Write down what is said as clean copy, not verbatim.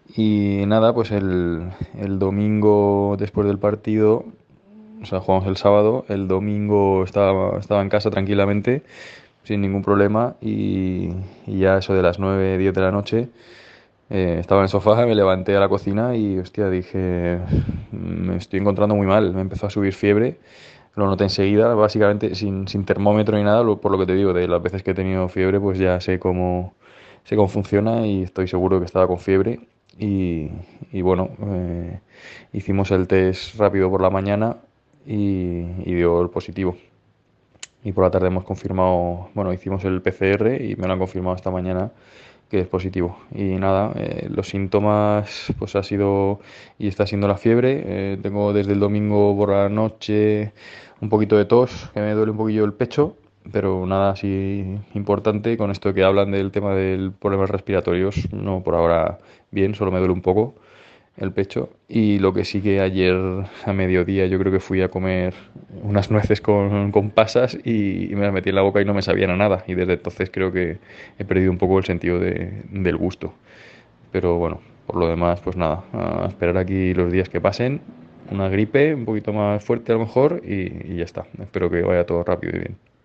Y nada, pues el domingo después del partido, o sea, jugamos el sábado, el domingo estaba en casa tranquilamente, sin ningún problema, y ya eso de las 9 10 de la noche, estaba en el sofá, me levanté a la cocina y, hostia, dije, me estoy encontrando muy mal, me empezó a subir fiebre, lo noté enseguida, básicamente sin termómetro ni nada, por lo que te digo, de las veces que he tenido fiebre, pues ya sé cómo funciona y estoy seguro que estaba con fiebre. Y, y bueno, hicimos el test rápido por la mañana y dio el positivo. Y por la tarde hemos confirmado, bueno, hicimos el PCR y me lo han confirmado esta mañana que es positivo. Y nada, los síntomas pues ha sido y está siendo la fiebre. Tengo desde el domingo por la noche un poquito de tos, que me duele un poquillo el pecho, pero nada así importante. Con esto que hablan del tema de problemas respiratorios, no por ahora bien, solo me duele un poco el pecho. Y lo que sí que ayer a mediodía yo creo que fui a comer unas nueces con pasas y me las metí en la boca y no me sabían a nada. Y desde entonces creo que he perdido un poco el sentido del gusto. Pero bueno, por lo demás, pues nada, a esperar aquí los días que pasen. Una gripe un poquito más fuerte a lo mejor y ya está. Espero que vaya todo rápido y bien.